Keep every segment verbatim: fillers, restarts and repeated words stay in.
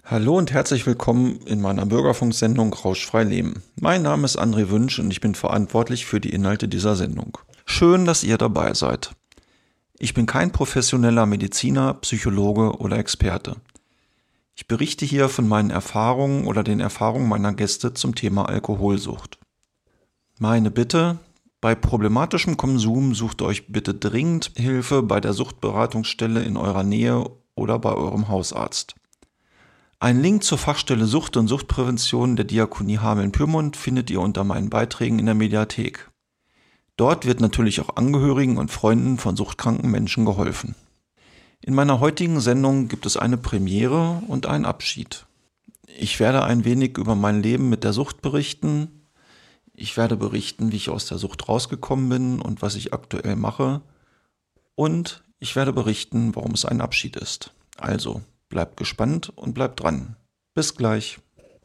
Hallo und herzlich willkommen in meiner Bürgerfunksendung Rauschfrei Leben. Mein Name ist André Wünsch und ich bin verantwortlich für die Inhalte dieser Sendung. Schön, dass ihr dabei seid. Ich bin kein professioneller Mediziner, Psychologe oder Experte. Ich berichte hier von meinen Erfahrungen oder den Erfahrungen meiner Gäste zum Thema Alkoholsucht. Meine Bitte: Bei problematischem Konsum sucht euch bitte dringend Hilfe bei der Suchtberatungsstelle in eurer Nähe oder bei eurem Hausarzt. Einen Link zur Fachstelle Sucht und Suchtprävention der Diakonie Hameln-Pyrmont findet ihr unter meinen Beiträgen in der Mediathek. Dort wird natürlich auch Angehörigen und Freunden von suchtkranken Menschen geholfen. In meiner heutigen Sendung gibt es eine Premiere und einen Abschied. Ich werde ein wenig über mein Leben mit der Sucht berichten. Ich werde berichten, wie ich aus der Sucht rausgekommen bin und was ich aktuell mache. Und ich werde berichten, warum es ein Abschied ist. Also, bleibt gespannt und bleibt dran. Bis gleich.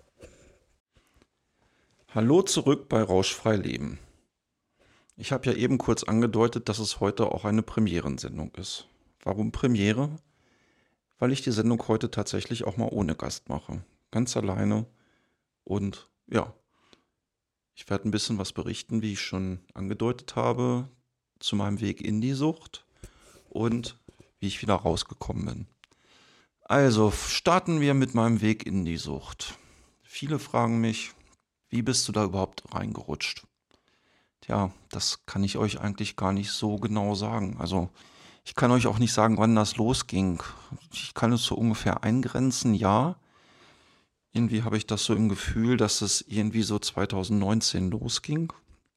Hallo zurück bei Rauschfrei Leben. Ich habe ja eben kurz angedeutet, dass es heute auch eine Premierensendung ist. Warum Premiere? Weil ich die Sendung heute tatsächlich auch mal ohne Gast mache. Ganz alleine. Und ja, ich werde ein bisschen was berichten, wie ich schon angedeutet habe, zu meinem Weg in die Sucht und wie ich wieder rausgekommen bin. Also, starten wir mit meinem Weg in die Sucht. Viele fragen mich, wie bist du da überhaupt reingerutscht? Tja, das kann ich euch eigentlich gar nicht so genau sagen. Also, ich kann euch auch nicht sagen, wann das losging. Ich kann es so ungefähr eingrenzen, ja. Irgendwie habe ich das so im Gefühl, dass es irgendwie so zwanzig neunzehn losging.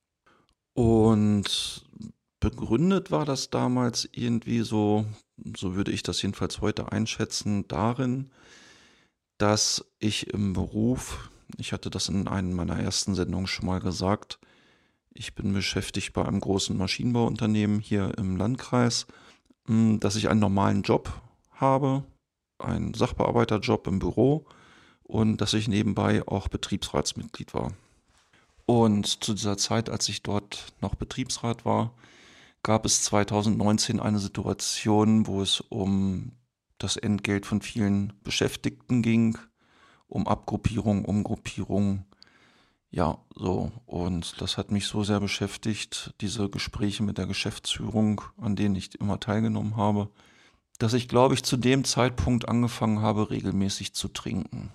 Und begründet war das damals irgendwie so, so würde ich das jedenfalls heute einschätzen, darin, dass ich im Beruf, ich hatte das in einer meiner ersten Sendungen schon mal gesagt, ich bin beschäftigt bei einem großen Maschinenbauunternehmen hier im Landkreis, mh, dass ich einen normalen Job habe, einen Sachbearbeiterjob im Büro und dass ich nebenbei auch Betriebsratsmitglied war. Und zu dieser Zeit, als ich dort noch Betriebsrat war, gab es zwanzig neunzehn eine Situation, wo es um das Entgelt von vielen Beschäftigten ging, um Abgruppierung, Umgruppierung. Ja, so. Und das hat mich so sehr beschäftigt, diese Gespräche mit der Geschäftsführung, an denen ich immer teilgenommen habe, dass ich, glaube ich, zu dem Zeitpunkt angefangen habe, regelmäßig zu trinken.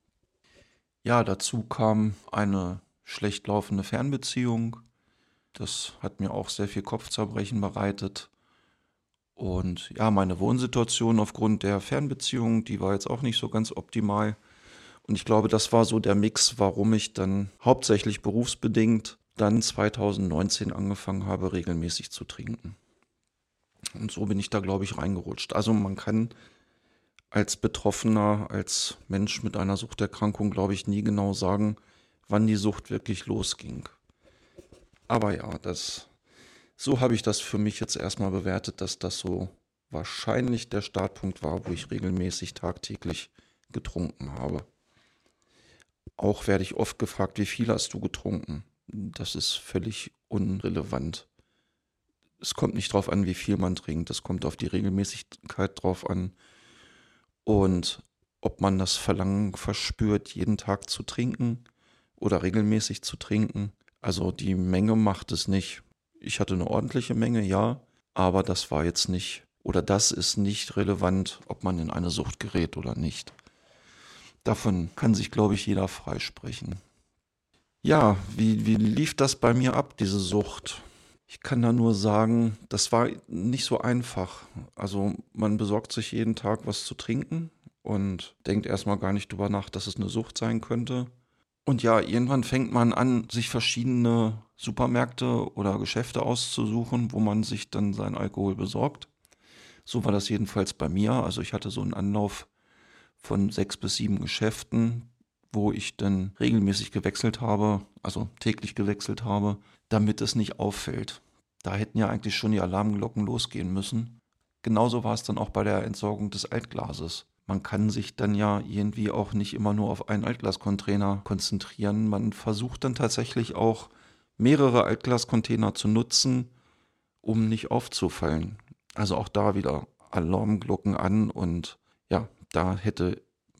Ja, dazu kam eine schlecht laufende Fernbeziehung. Das hat mir auch sehr viel Kopfzerbrechen bereitet. Und ja, meine Wohnsituation aufgrund der Fernbeziehung, die war jetzt auch nicht so ganz optimal. Und ich glaube, das war so der Mix, warum ich dann hauptsächlich berufsbedingt dann zwanzig neunzehn angefangen habe, regelmäßig zu trinken. Und so bin ich da, glaube ich, reingerutscht. Also man kann als Betroffener, als Mensch mit einer Suchterkrankung, glaube ich, nie genau sagen, wann die Sucht wirklich losging. Aber ja, das, so habe ich das für mich jetzt erstmal bewertet, dass das so wahrscheinlich der Startpunkt war, wo ich regelmäßig tagtäglich getrunken habe. Auch werde ich oft gefragt, wie viel hast du getrunken? Das ist völlig unrelevant. Es kommt nicht drauf an, wie viel man trinkt. Es kommt auf die Regelmäßigkeit drauf an. Und ob man das Verlangen verspürt, jeden Tag zu trinken oder regelmäßig zu trinken. Also die Menge macht es nicht. Ich hatte eine ordentliche Menge, ja, aber das war jetzt nicht, oder das ist nicht relevant, ob man in eine Sucht gerät oder nicht. Davon kann sich, glaube ich, jeder freisprechen. Ja, wie, wie lief das bei mir ab, diese Sucht? Ich kann da nur sagen, das war nicht so einfach. Also man besorgt sich jeden Tag was zu trinken und denkt erstmal gar nicht drüber nach, dass es eine Sucht sein könnte. Und ja, irgendwann fängt man an, sich verschiedene Supermärkte oder Geschäfte auszusuchen, wo man sich dann seinen Alkohol besorgt. So war das jedenfalls bei mir. Also ich hatte so einen Anlauf von sechs bis sieben Geschäften, wo ich dann regelmäßig gewechselt habe, also täglich gewechselt habe, damit es nicht auffällt. Da hätten ja eigentlich schon die Alarmglocken losgehen müssen. Genauso war es dann auch bei der Entsorgung des Altglases. Man kann sich dann ja irgendwie auch nicht immer nur auf einen Altglascontainer konzentrieren. Man versucht dann tatsächlich auch mehrere Altglascontainer zu nutzen, um nicht aufzufallen. Also auch da wieder Alarmglocken an und ja, da hätte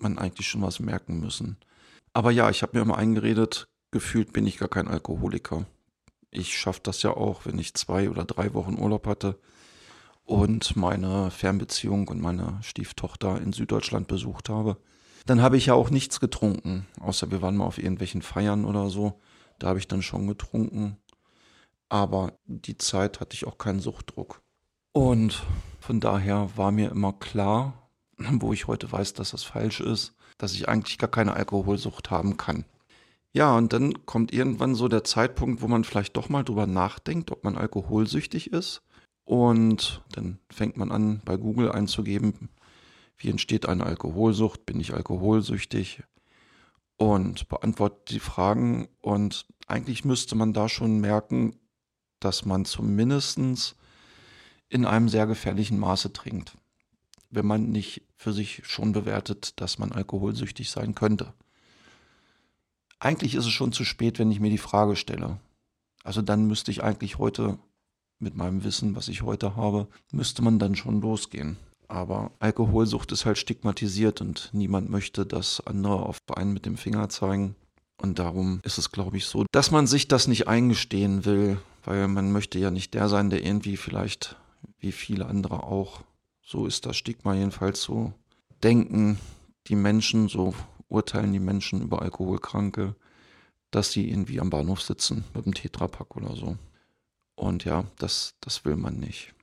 man eigentlich schon was merken müssen. Aber ja, ich habe mir immer eingeredet, gefühlt bin ich gar kein Alkoholiker. Ich schaffe das ja auch, wenn ich zwei oder drei Wochen Urlaub hatte und meine Fernbeziehung und meine Stieftochter in Süddeutschland besucht habe. Dann habe ich ja auch nichts getrunken, außer wir waren mal auf irgendwelchen Feiern oder so. Da habe ich dann schon getrunken, aber die Zeit hatte ich auch keinen Suchtdruck. Und von daher war mir immer klar, wo ich heute weiß, dass das falsch ist, dass ich eigentlich gar keine Alkoholsucht haben kann. Ja, und dann kommt irgendwann so der Zeitpunkt, wo man vielleicht doch mal drüber nachdenkt, ob man alkoholsüchtig ist. Und dann fängt man an, bei Google einzugeben, wie entsteht eine Alkoholsucht, bin ich alkoholsüchtig und beantwortet die Fragen. Und eigentlich müsste man da schon merken, dass man zumindest in einem sehr gefährlichen Maße trinkt, wenn man nicht für sich schon bewertet, dass man alkoholsüchtig sein könnte. Eigentlich ist es schon zu spät, wenn ich mir die Frage stelle. Also dann müsste ich eigentlich heute, mit meinem Wissen, was ich heute habe, müsste man dann schon losgehen. Aber Alkoholsucht ist halt stigmatisiert und niemand möchte, dass andere auf einen mit dem Finger zeigen. Und darum ist es, glaube ich, so, dass man sich das nicht eingestehen will, weil man möchte ja nicht der sein, der irgendwie vielleicht, wie viele andere auch, so ist das Stigma jedenfalls, so denken die Menschen, so urteilen die Menschen über Alkoholkranke, dass sie irgendwie am Bahnhof sitzen mit einem Tetrapack oder so. Und ja, das, das will man nicht.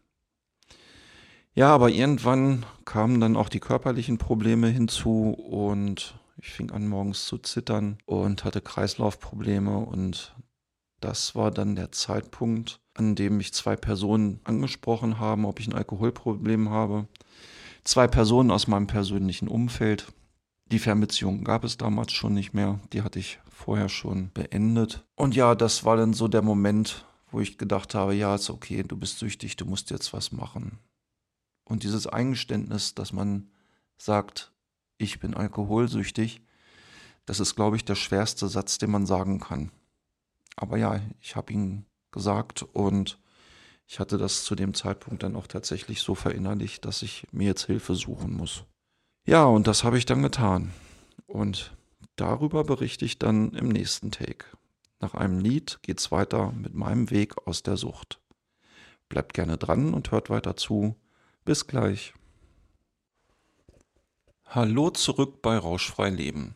Ja, aber irgendwann kamen dann auch die körperlichen Probleme hinzu und ich fing an morgens zu zittern und hatte Kreislaufprobleme und das war dann der Zeitpunkt, an dem mich zwei Personen angesprochen haben, ob ich ein Alkoholproblem habe. Zwei Personen aus meinem persönlichen Umfeld. Die Fernbeziehung gab es damals schon nicht mehr, die hatte ich vorher schon beendet. Und ja, das war dann so der Moment, wo ich gedacht habe, ja, ist okay, du bist süchtig, du musst jetzt was machen. Und dieses Eingeständnis, dass man sagt, ich bin alkoholsüchtig, das ist, glaube ich, der schwerste Satz, den man sagen kann. Aber ja, ich habe ihn gesagt und ich hatte das zu dem Zeitpunkt dann auch tatsächlich so verinnerlicht, dass ich mir jetzt Hilfe suchen muss. Ja, und das habe ich dann getan. Und darüber berichte ich dann im nächsten Take. Nach einem Lied geht's weiter mit meinem Weg aus der Sucht. Bleibt gerne dran und hört weiter zu. Bis gleich. Hallo zurück bei Rauschfrei Leben.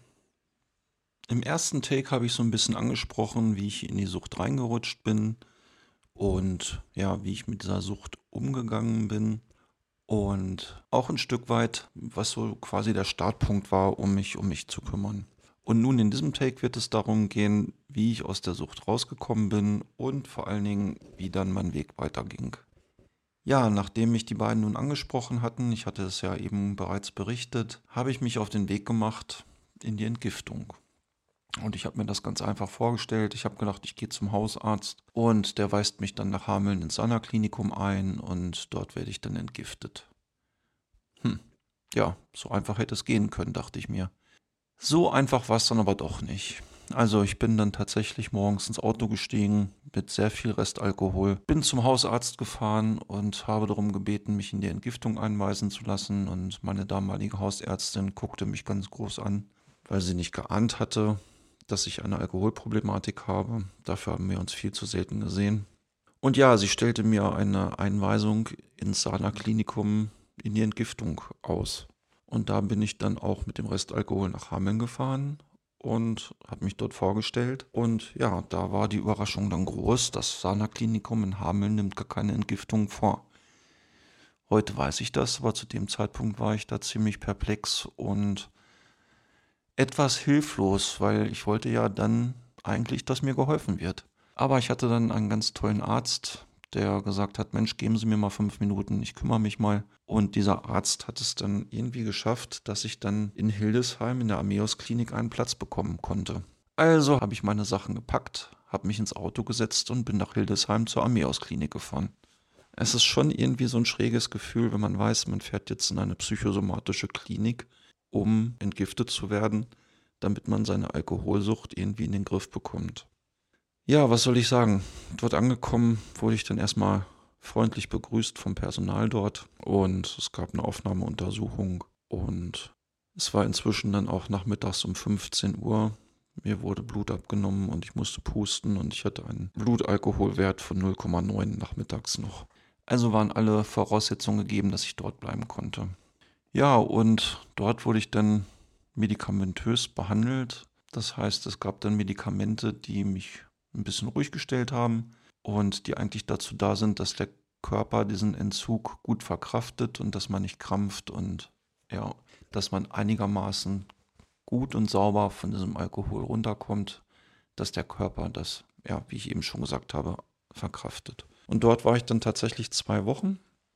Im ersten Take habe ich so ein bisschen angesprochen, wie ich in die Sucht reingerutscht bin und ja, wie ich mit dieser Sucht umgegangen bin und auch ein Stück weit, was so quasi der Startpunkt war, um mich um mich zu kümmern. Und nun in diesem Take wird es darum gehen, wie ich aus der Sucht rausgekommen bin und vor allen Dingen, wie dann mein Weg weiterging. Ja, nachdem mich die beiden nun angesprochen hatten, ich hatte es ja eben bereits berichtet, habe ich mich auf den Weg gemacht in die Entgiftung. Und ich habe mir das ganz einfach vorgestellt. Ich habe gedacht, ich gehe zum Hausarzt und der weist mich dann nach Hameln ins Sana-Klinikum ein und dort werde ich dann entgiftet. Hm, ja, so einfach hätte es gehen können, dachte ich mir. So einfach war es dann aber doch nicht. Also ich bin dann tatsächlich morgens ins Auto gestiegen mit sehr viel Restalkohol, bin zum Hausarzt gefahren und habe darum gebeten, mich in die Entgiftung einweisen zu lassen. Und meine damalige Hausärztin guckte mich ganz groß an, weil sie nicht geahnt hatte, dass ich eine Alkoholproblematik habe. Dafür haben wir uns viel zu selten gesehen. Und ja, sie stellte mir eine Einweisung ins Sana-Klinikum in die Entgiftung aus. Und da bin ich dann auch mit dem Restalkohol nach Hameln gefahren und habe mich dort vorgestellt. Und ja, da war die Überraschung dann groß. Das Sana-Klinikum in Hameln nimmt gar keine Entgiftung vor. Heute weiß ich das, aber zu dem Zeitpunkt war ich da ziemlich perplex und etwas hilflos, weil ich wollte ja dann eigentlich, dass mir geholfen wird. Aber ich hatte dann einen ganz tollen Arzt, der gesagt hat, Mensch, geben Sie mir mal fünf Minuten, ich kümmere mich mal. Und dieser Arzt hat es dann irgendwie geschafft, dass ich dann in Hildesheim in der Ameos-Klinik einen Platz bekommen konnte. Also habe ich meine Sachen gepackt, habe mich ins Auto gesetzt und bin nach Hildesheim zur Ameos-Klinik gefahren. Es ist schon irgendwie so ein schräges Gefühl, wenn man weiß, man fährt jetzt in eine psychosomatische Klinik, um entgiftet zu werden, damit man seine Alkoholsucht irgendwie in den Griff bekommt. Ja, was soll ich sagen? Dort angekommen wurde ich dann erstmal freundlich begrüßt vom Personal dort und es gab eine Aufnahmeuntersuchung und Es war inzwischen dann auch nachmittags um fünfzehn Uhr. Mir wurde Blut abgenommen und ich musste pusten und ich hatte einen Blutalkoholwert von null Komma neun nachmittags noch. Also waren alle Voraussetzungen gegeben, dass ich dort bleiben konnte. Ja, und dort wurde ich dann medikamentös behandelt. Das heißt, es gab dann Medikamente, die mich ein bisschen ruhig gestellt haben und die eigentlich dazu da sind, dass der Körper diesen Entzug gut verkraftet und dass man nicht krampft und ja, dass man einigermaßen gut und sauber von diesem Alkohol runterkommt, dass der Körper das, ja, wie ich eben schon gesagt habe, verkraftet. Und dort war ich dann tatsächlich zwei Wochen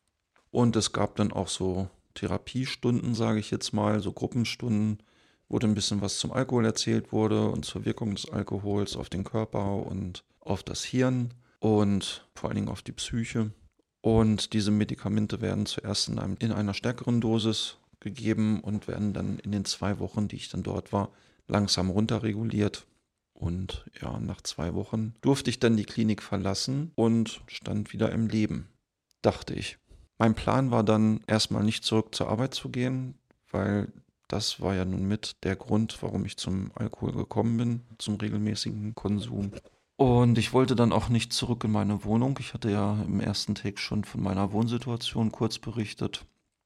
und es gab dann auch so Therapiestunden, sage ich jetzt mal, so Gruppenstunden, wo dann ein bisschen was zum Alkohol erzählt wurde und zur Wirkung des Alkohols auf den Körper und auf das Hirn und vor allen Dingen auf die Psyche. Und diese Medikamente werden zuerst in, einem, in einer stärkeren Dosis gegeben und werden dann in den zwei Wochen, die ich dann dort war, langsam runterreguliert. Und ja, nach zwei Wochen durfte ich dann die Klinik verlassen und stand wieder im Leben, dachte ich. Mein Plan war dann erstmal nicht zurück zur Arbeit zu gehen, weil das war ja nun mit der Grund, warum ich zum Alkohol gekommen bin, zum regelmäßigen Konsum. Und ich wollte dann auch nicht zurück in meine Wohnung. Ich hatte ja im ersten Take schon von meiner Wohnsituation kurz berichtet.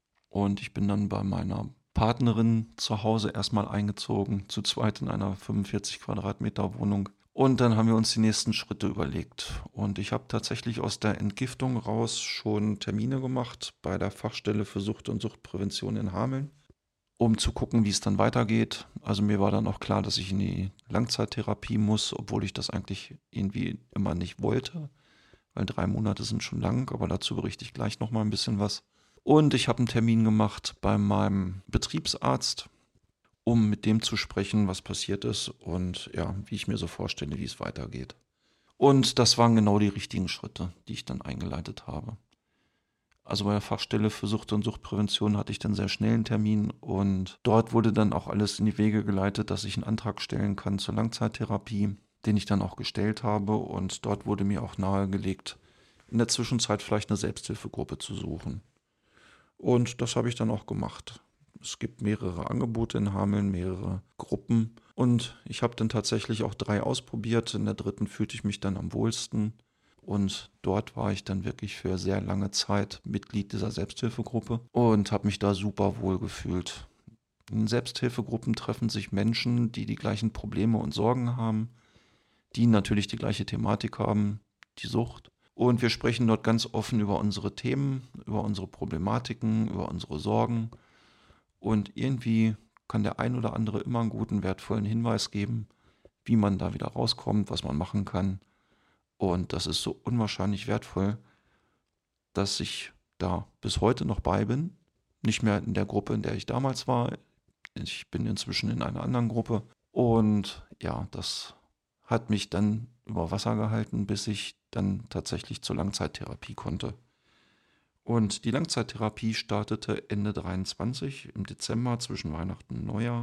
Und ich bin dann bei meiner Partnerin zu Hause erstmal eingezogen, zu zweit in einer fünfundvierzig Quadratmeter Wohnung. Und dann haben wir uns die nächsten Schritte überlegt. Und ich habe tatsächlich aus der Entgiftung raus schon Termine gemacht bei der Fachstelle für Sucht und Suchtprävention in Hameln, um zu gucken, wie es dann weitergeht. Also mir war dann auch klar, dass ich in die Langzeittherapie muss, obwohl ich das eigentlich irgendwie immer nicht wollte, weil drei Monate sind schon lang, aber dazu berichte ich gleich nochmal ein bisschen was. Und ich habe einen Termin gemacht bei meinem Betriebsarzt, um mit dem zu sprechen, was passiert ist und ja, wie ich mir so vorstelle, wie es weitergeht. Und das waren genau die richtigen Schritte, die ich dann eingeleitet habe. Also bei der Fachstelle für Sucht und Suchtprävention hatte ich dann sehr schnell einen Termin und dort wurde dann auch alles in die Wege geleitet, dass ich einen Antrag stellen kann zur Langzeittherapie, den ich dann auch gestellt habe, und dort wurde mir auch nahegelegt, in der Zwischenzeit vielleicht eine Selbsthilfegruppe zu suchen. Und das habe ich dann auch gemacht. Es gibt mehrere Angebote in Hameln, mehrere Gruppen. Und ich habe dann tatsächlich auch drei ausprobiert. In der dritten fühlte ich mich dann am wohlsten. Und dort war ich dann wirklich für sehr lange Zeit Mitglied dieser Selbsthilfegruppe und habe mich da super wohl gefühlt. In Selbsthilfegruppen treffen sich Menschen, die die gleichen Probleme und Sorgen haben, die natürlich die gleiche Thematik haben, die Sucht. Und wir sprechen dort ganz offen über unsere Themen, über unsere Problematiken, über unsere Sorgen. Und irgendwie kann der ein oder andere immer einen guten, wertvollen Hinweis geben, wie man da wieder rauskommt, was man machen kann. Und das ist so unwahrscheinlich wertvoll, dass ich da bis heute noch bei bin. Nicht mehr in der Gruppe, in der ich damals war. Ich bin inzwischen in einer anderen Gruppe. Und ja, das hat mich dann über Wasser gehalten, bis ich dann tatsächlich zur Langzeittherapie konnte. Und die Langzeittherapie startete Ende dreiundzwanzig, im Dezember zwischen Weihnachten und Neujahr.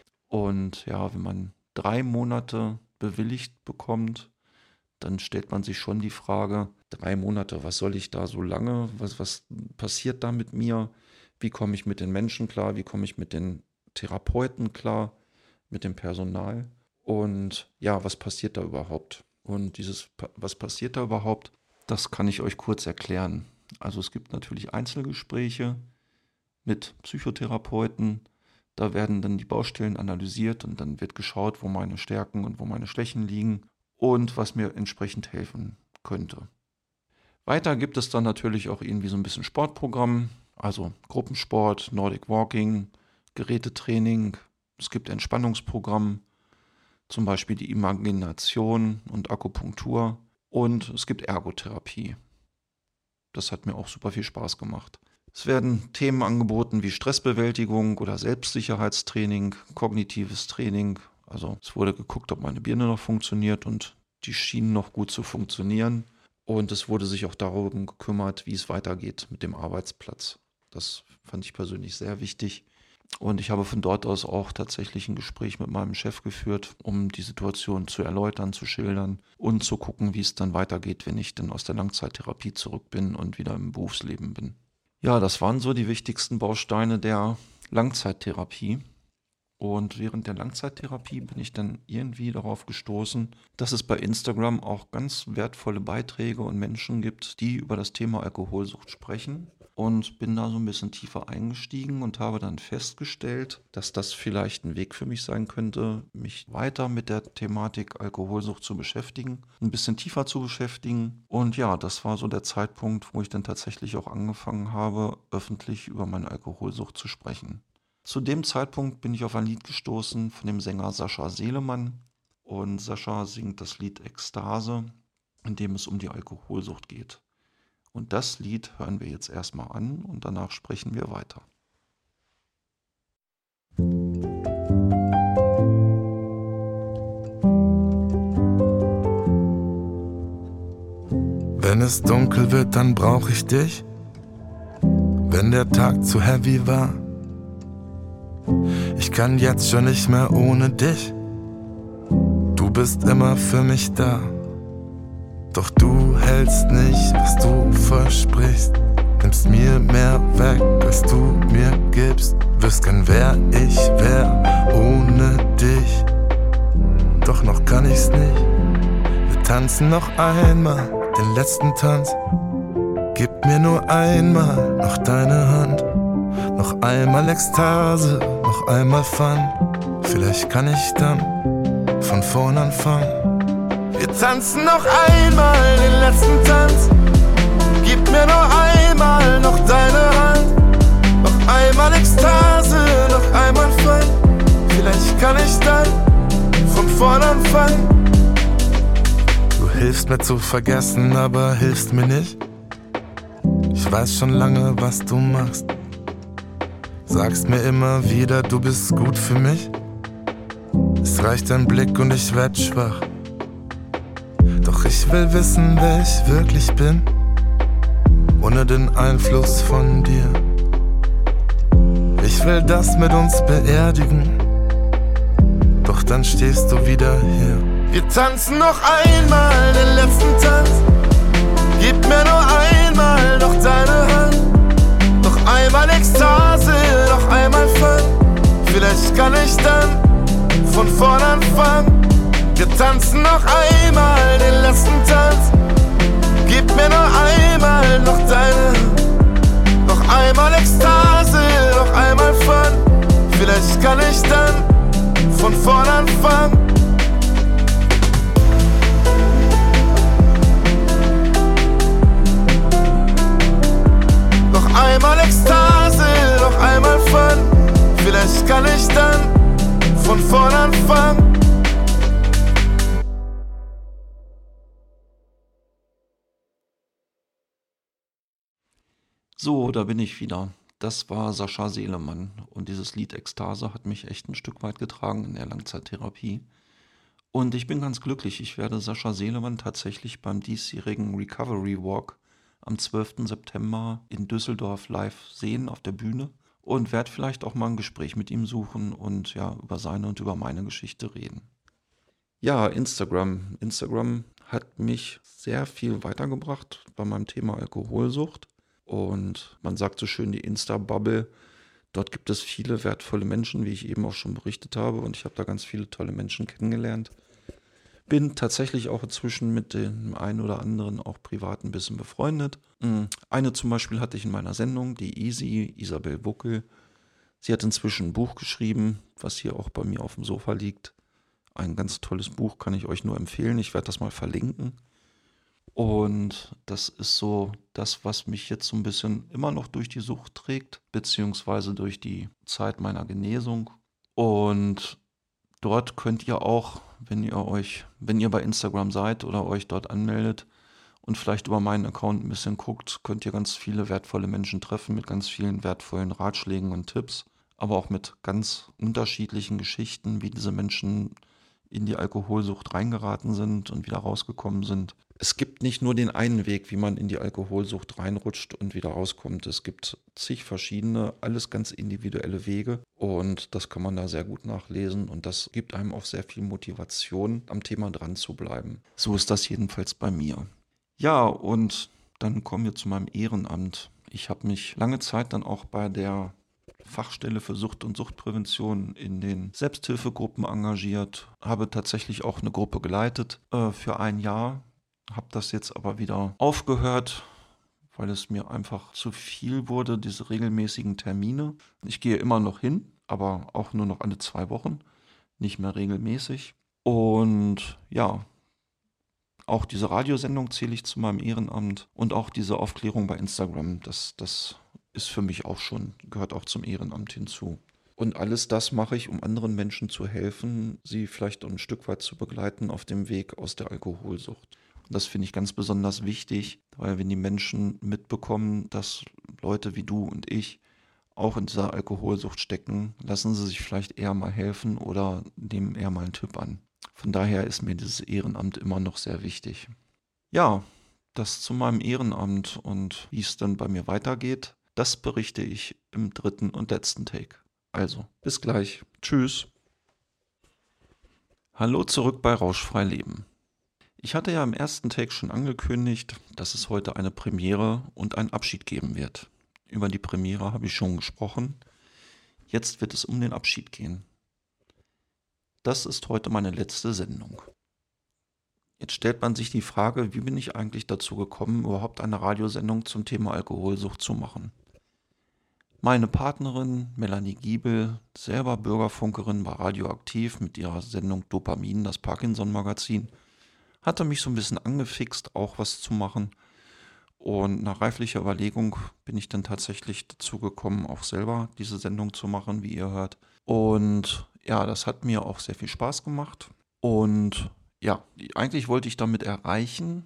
Und ja, wenn man drei Monate bewilligt bekommt, dann stellt man sich schon die Frage, drei Monate, was soll ich da so lange? Was, was passiert da mit mir? Wie komme ich mit den Menschen klar? Wie komme ich mit den Therapeuten klar? Mit dem Personal? Und ja, was passiert da überhaupt? Und dieses, was passiert da überhaupt, das kann ich euch kurz erklären. Also es gibt natürlich Einzelgespräche mit Psychotherapeuten. Da werden dann die Baustellen analysiert und dann wird geschaut, wo meine Stärken und wo meine Schwächen liegen und was mir entsprechend helfen könnte. Weiter gibt es dann natürlich auch irgendwie so ein bisschen Sportprogramm, also Gruppensport, Nordic Walking, Gerätetraining. Es gibt Entspannungsprogramm, zum Beispiel die Imagination und Akupunktur, und es gibt Ergotherapie. Das hat mir auch super viel Spaß gemacht. Es werden Themen angeboten wie Stressbewältigung oder Selbstsicherheitstraining, kognitives Training. Also es wurde geguckt, ob meine Birne noch funktioniert, und die schienen noch gut zu funktionieren. Und es wurde sich auch darum gekümmert, wie es weitergeht mit dem Arbeitsplatz. Das fand ich persönlich sehr wichtig. Und ich habe von dort aus auch tatsächlich ein Gespräch mit meinem Chef geführt, um die Situation zu erläutern, zu schildern und zu gucken, wie es dann weitergeht, wenn ich dann aus der Langzeittherapie zurück bin und wieder im Berufsleben bin. Ja, das waren so die wichtigsten Bausteine der Langzeittherapie. Und während der Langzeittherapie bin ich dann irgendwie darauf gestoßen, dass es bei Instagram auch ganz wertvolle Beiträge und Menschen gibt, die über das Thema Alkoholsucht sprechen. Und bin da so ein bisschen tiefer eingestiegen und habe dann festgestellt, dass das vielleicht ein Weg für mich sein könnte, mich weiter mit der Thematik Alkoholsucht zu beschäftigen, ein bisschen tiefer zu beschäftigen. Und ja, das war so der Zeitpunkt, wo ich dann tatsächlich auch angefangen habe, öffentlich über meine Alkoholsucht zu sprechen. Zu dem Zeitpunkt bin ich auf ein Lied gestoßen von dem Sänger Sascha Selemann. Und Sascha singt das Lied Ekstase, in dem es um die Alkoholsucht geht. Und das Lied hören wir jetzt erstmal an und danach sprechen wir weiter. Wenn es dunkel wird, dann brauch ich dich. Wenn der Tag zu heavy war, ich kann jetzt schon nicht mehr ohne dich. Du bist immer für mich da. Doch du hältst nicht, was du versprichst. Nimmst mir mehr weg, als du mir gibst. Wirst gern wer ich wär ohne dich. Doch noch kann ich's nicht. Wir tanzen noch einmal den letzten Tanz. Gib mir nur einmal noch deine Hand. Noch einmal Ekstase, noch einmal Fun. Vielleicht kann ich dann von vorn anfangen. Wir tanzen noch einmal den letzten Tanz. Gib mir nur einmal noch deine Hand. Noch einmal Ekstase, noch einmal Fun. Vielleicht kann ich dann von vorn anfangen. Du hilfst mir zu vergessen, aber hilfst mir nicht. Ich weiß schon lange, was du machst. Sagst mir immer wieder, du bist gut für mich. Es reicht ein Blick und ich werd schwach. Doch ich will wissen, wer ich wirklich bin, ohne den Einfluss von dir. Ich will das mit uns beerdigen, doch dann stehst du wieder hier. Wir tanzen noch einmal den letzten Tanz. Gib mir nur einmal noch deine Hand. Noch einmal Ekstase, noch einmal Fun. Vielleicht kann ich dann von vorn anfangen. Wir tanzen noch einmal den letzten Tanz. Gib mir nur einmal noch deine Hand. Noch einmal Ekstase, noch einmal Fun. Vielleicht kann ich dann von vorn anfangen. Noch einmal Ekstase, noch einmal Fun. Vielleicht kann ich dann von vorn anfangen. So, da bin ich wieder. Das war Sascha Selemann und dieses Lied Ekstase hat mich echt ein Stück weit getragen in der Langzeittherapie. Und ich bin ganz glücklich, ich werde Sascha Selemann tatsächlich beim diesjährigen Recovery Walk am zwölften September in Düsseldorf live sehen auf der Bühne und werde vielleicht auch mal ein Gespräch mit ihm suchen und ja, über seine und über meine Geschichte reden. Ja, Instagram. Instagram hat mich sehr viel weitergebracht bei meinem Thema Alkoholsucht. Und man sagt so schön die Insta-Bubble, dort gibt es viele wertvolle Menschen, wie ich eben auch schon berichtet habe. Und ich habe da ganz viele tolle Menschen kennengelernt. Bin tatsächlich auch inzwischen mit dem einen oder anderen auch privat ein bisschen befreundet. Eine zum Beispiel hatte ich in meiner Sendung, die Easy, Isabel Buckel. Sie hat inzwischen ein Buch geschrieben, was hier auch bei mir auf dem Sofa liegt. Ein ganz tolles Buch, kann ich euch nur empfehlen. Ich werde das mal verlinken. Und das ist so das, was mich jetzt so ein bisschen immer noch durch die Sucht trägt, beziehungsweise durch die Zeit meiner Genesung. Und dort könnt ihr auch, wenn ihr euch, wenn ihr bei Instagram seid oder euch dort anmeldet und vielleicht über meinen Account ein bisschen guckt, könnt ihr ganz viele wertvolle Menschen treffen mit ganz vielen wertvollen Ratschlägen und Tipps, aber auch mit ganz unterschiedlichen Geschichten, wie diese Menschen in die Alkoholsucht reingeraten sind und wieder rausgekommen sind. Es gibt nicht nur den einen Weg, wie man in die Alkoholsucht reinrutscht und wieder rauskommt. Es gibt zig verschiedene, alles ganz individuelle Wege und das kann man da sehr gut nachlesen und das gibt einem auch sehr viel Motivation, am Thema dran zu bleiben. So ist das jedenfalls bei mir. Ja, und dann kommen wir zu meinem Ehrenamt. Ich habe mich lange Zeit dann auch bei der Fachstelle für Sucht und Suchtprävention in den Selbsthilfegruppen engagiert, habe tatsächlich auch eine Gruppe geleitet äh, für ein Jahr, habe das jetzt aber wieder aufgehört, weil es mir einfach zu viel wurde, diese regelmäßigen Termine. Ich gehe immer noch hin, aber auch nur noch alle zwei Wochen, nicht mehr regelmäßig. Und ja, auch diese Radiosendung zähle ich zu meinem Ehrenamt und auch diese Aufklärung bei Instagram, das, das ist für mich auch schon, gehört auch zum Ehrenamt hinzu. Und alles das mache ich, um anderen Menschen zu helfen, sie vielleicht ein Stück weit zu begleiten auf dem Weg aus der Alkoholsucht. Und das finde ich ganz besonders wichtig, weil wenn die Menschen mitbekommen, dass Leute wie du und ich auch in dieser Alkoholsucht stecken, lassen sie sich vielleicht eher mal helfen oder nehmen eher mal einen Tipp an. Von daher ist mir dieses Ehrenamt immer noch sehr wichtig. Ja, das zu meinem Ehrenamt und wie es dann bei mir weitergeht, das berichte ich im dritten und letzten Take. Also, bis gleich. Tschüss. Hallo zurück bei Rauschfrei Leben. Ich hatte ja im ersten Take schon angekündigt, dass es heute eine Premiere und einen Abschied geben wird. Über die Premiere habe ich schon gesprochen. Jetzt wird es um den Abschied gehen. Das ist heute meine letzte Sendung. Jetzt stellt man sich die Frage, wie bin ich eigentlich dazu gekommen, überhaupt eine Radiosendung zum Thema Alkoholsucht zu machen? Meine Partnerin Melanie Giebel, selber Bürgerfunkerin bei Radioaktiv mit ihrer Sendung Dopamin, das Parkinson-Magazin, hatte mich so ein bisschen angefixt, auch was zu machen. Und nach reiflicher Überlegung bin ich dann tatsächlich dazu gekommen, auch selber diese Sendung zu machen, wie ihr hört. Und ja, das hat mir auch sehr viel Spaß gemacht. Und ja, eigentlich wollte ich damit erreichen,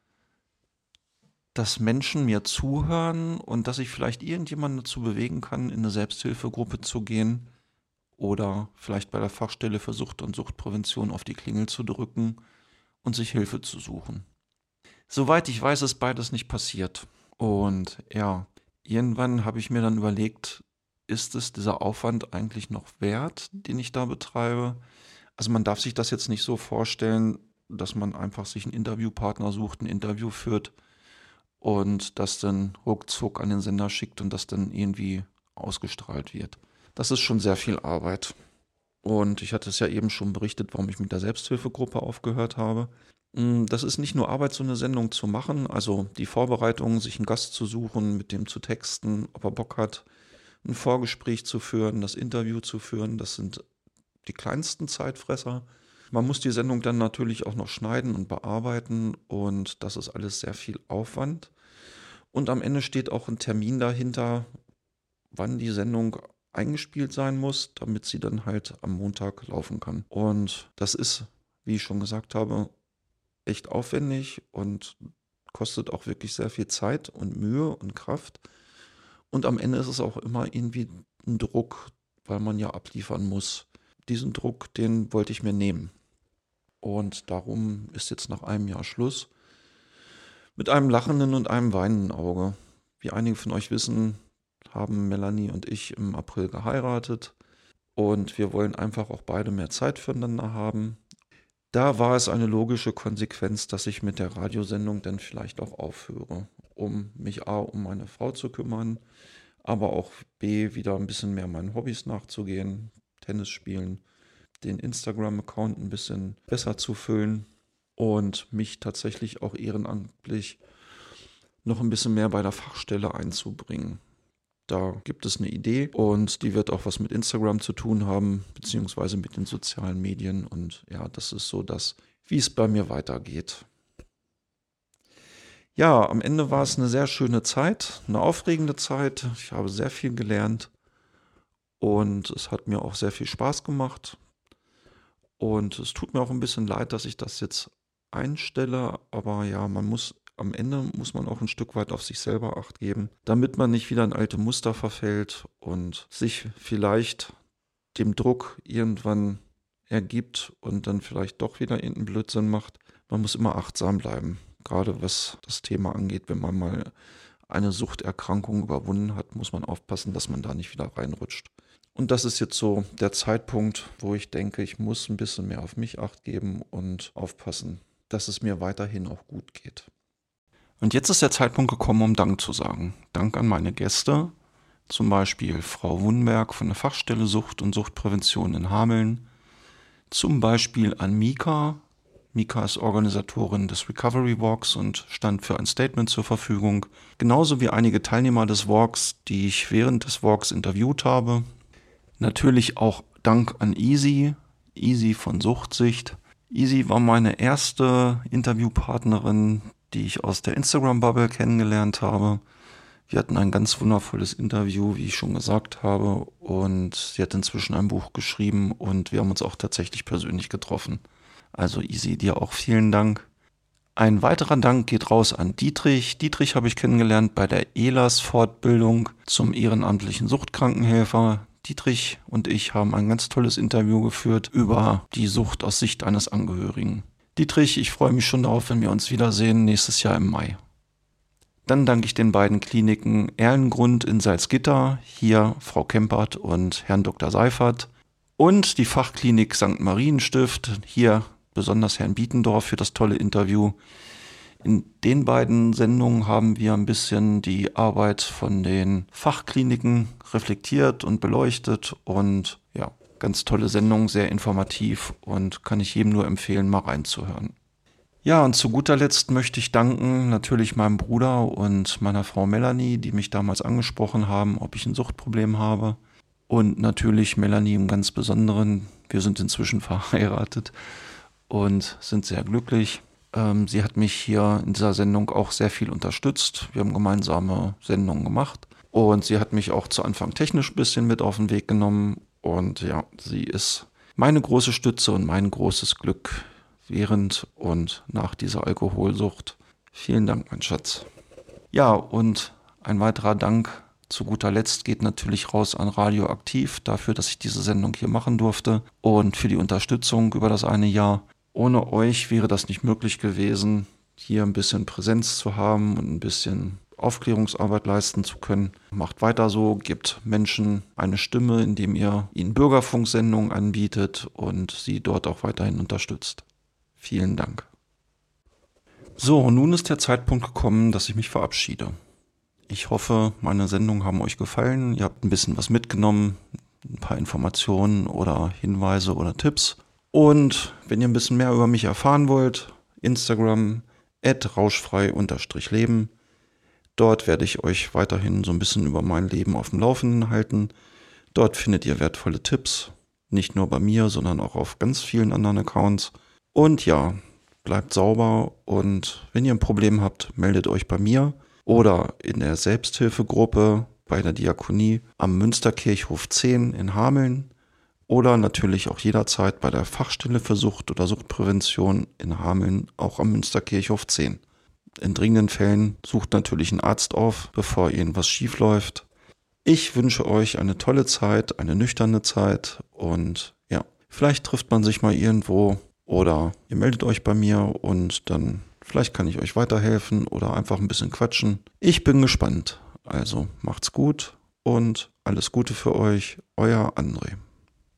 dass Menschen mir zuhören und dass ich vielleicht irgendjemanden dazu bewegen kann, in eine Selbsthilfegruppe zu gehen oder vielleicht bei der Fachstelle für Sucht und Suchtprävention auf die Klingel zu drücken und sich Hilfe zu suchen. Soweit ich weiß, ist beides nicht passiert. Und ja, irgendwann habe ich mir dann überlegt, ist es dieser Aufwand eigentlich noch wert, den ich da betreibe? Also man darf sich das jetzt nicht so vorstellen, dass man einfach sich einen Interviewpartner sucht, ein Interview führt und das dann ruckzuck an den Sender schickt und das dann irgendwie ausgestrahlt wird. Das ist schon sehr viel Arbeit. Und ich hatte es ja eben schon berichtet, warum ich mit der Selbsthilfegruppe aufgehört habe. Das ist nicht nur Arbeit, so eine Sendung zu machen, also die Vorbereitung, sich einen Gast zu suchen, mit dem zu texten, ob er Bock hat, ein Vorgespräch zu führen, das Interview zu führen, das sind die kleinsten Zeitfresser. Man muss die Sendung dann natürlich auch noch schneiden und bearbeiten und das ist alles sehr viel Aufwand. Und am Ende steht auch ein Termin dahinter, wann die Sendung eingespielt sein muss, damit sie dann halt am Montag laufen kann. Und das ist, wie ich schon gesagt habe, echt aufwendig und kostet auch wirklich sehr viel Zeit und Mühe und Kraft. Und am Ende ist es auch immer irgendwie ein Druck, weil man ja abliefern muss. Diesen Druck, den wollte ich mir nehmen. Und darum ist jetzt nach einem Jahr Schluss. Mit einem lachenden und einem weinenden Auge. Wie einige von euch wissen, haben Melanie und ich im April geheiratet. Und wir wollen einfach auch beide mehr Zeit füreinander haben. Da war es eine logische Konsequenz, dass ich mit der Radiosendung dann vielleicht auch aufhöre, um mich A, um meine Frau zu kümmern, aber auch B, wieder ein bisschen mehr meinen Hobbys nachzugehen, Tennis spielen, den Instagram-Account ein bisschen besser zu füllen und mich tatsächlich auch ehrenamtlich noch ein bisschen mehr bei der Fachstelle einzubringen. Da gibt es eine Idee und die wird auch was mit Instagram zu tun haben, beziehungsweise mit den sozialen Medien. Und ja, das ist so das, wie es bei mir weitergeht. Ja, am Ende war es eine sehr schöne Zeit, eine aufregende Zeit. Ich habe sehr viel gelernt und es hat mir auch sehr viel Spaß gemacht. Und es tut mir auch ein bisschen leid, dass ich das jetzt einstelle, aber ja, man muss am Ende muss man auch ein Stück weit auf sich selber Acht geben, damit man nicht wieder in alte Muster verfällt und sich vielleicht dem Druck irgendwann ergibt und dann vielleicht doch wieder irgendeinen Blödsinn macht. Man muss immer achtsam bleiben, gerade was das Thema angeht. Wenn man mal eine Suchterkrankung überwunden hat, muss man aufpassen, dass man da nicht wieder reinrutscht. Und das ist jetzt so der Zeitpunkt, wo ich denke, ich muss ein bisschen mehr auf mich Acht geben und aufpassen, dass es mir weiterhin auch gut geht. Und jetzt ist der Zeitpunkt gekommen, um Dank zu sagen. Dank an meine Gäste, zum Beispiel Frau Wunberg von der Fachstelle Sucht und Suchtprävention in Hameln, zum Beispiel an Mika. Mika ist Organisatorin des Recovery Walks und stand für ein Statement zur Verfügung, genauso wie einige Teilnehmer des Walks, die ich während des Walks interviewt habe. Natürlich auch Dank an Easy, Easy von Suchtsicht. Easy war meine erste Interviewpartnerin, die ich aus der Instagram-Bubble kennengelernt habe. Wir hatten ein ganz wundervolles Interview, wie ich schon gesagt habe, und sie hat inzwischen ein Buch geschrieben und wir haben uns auch tatsächlich persönlich getroffen. Also Easy, dir auch vielen Dank. Ein weiterer Dank geht raus an Dietrich. Dietrich habe ich kennengelernt bei der E L A S-Fortbildung zum ehrenamtlichen Suchtkrankenhelfer. Dietrich und ich haben ein ganz tolles Interview geführt über die Sucht aus Sicht eines Angehörigen. Dietrich, ich freue mich schon darauf, wenn wir uns wiedersehen nächstes Jahr im Mai. Dann danke ich den beiden Kliniken Erlengrund in Salzgitter, hier Frau Kempert und Herrn Doktor Seifert, und die Fachklinik Sankt Marienstift, hier besonders Herrn Bietendorf für das tolle Interview. In den beiden Sendungen haben wir ein bisschen die Arbeit von den Fachkliniken reflektiert und beleuchtet und ja, ganz tolle Sendung, sehr informativ und kann ich jedem nur empfehlen, mal reinzuhören. Ja, und zu guter Letzt möchte ich danken natürlich meinem Bruder und meiner Frau Melanie, die mich damals angesprochen haben, ob ich ein Suchtproblem habe. Und natürlich Melanie im ganz Besonderen. Wir sind inzwischen verheiratet und sind sehr glücklich. Ähm, sie hat mich hier in dieser Sendung auch sehr viel unterstützt. Wir haben gemeinsame Sendungen gemacht. Und sie hat mich auch zu Anfang technisch ein bisschen mit auf den Weg genommen. Und ja, sie ist meine große Stütze und mein großes Glück während und nach dieser Alkoholsucht. Vielen Dank, mein Schatz. Ja, und ein weiterer Dank zu guter Letzt geht natürlich raus an Radioaktiv dafür, dass ich diese Sendung hier machen durfte und für die Unterstützung über das eine Jahr. Ohne euch wäre das nicht möglich gewesen, hier ein bisschen Präsenz zu haben und ein bisschen Aufklärungsarbeit leisten zu können. Macht weiter so, gebt Menschen eine Stimme, indem ihr ihnen Bürgerfunksendungen anbietet und sie dort auch weiterhin unterstützt. Vielen Dank. So, nun ist der Zeitpunkt gekommen, dass ich mich verabschiede. Ich hoffe, meine Sendungen haben euch gefallen. Ihr habt ein bisschen was mitgenommen, ein paar Informationen oder Hinweise oder Tipps. Und wenn ihr ein bisschen mehr über mich erfahren wollt, Instagram at rauschfrei leben. Dort werde ich euch weiterhin so ein bisschen über mein Leben auf dem Laufenden halten. Dort findet ihr wertvolle Tipps, nicht nur bei mir, sondern auch auf ganz vielen anderen Accounts. Und ja, bleibt sauber und wenn ihr ein Problem habt, meldet euch bei mir oder in der Selbsthilfegruppe bei der Diakonie am Münsterkirchhof zehn in Hameln oder natürlich auch jederzeit bei der Fachstelle für Sucht oder Suchtprävention in Hameln, auch am Münsterkirchhof zehn. In dringenden Fällen sucht natürlich einen Arzt auf, bevor irgendwas schief läuft. Ich wünsche euch eine tolle Zeit, eine nüchterne Zeit und ja, vielleicht trifft man sich mal irgendwo oder ihr meldet euch bei mir und dann vielleicht kann ich euch weiterhelfen oder einfach ein bisschen quatschen. Ich bin gespannt. Also macht's gut und alles Gute für euch, euer André.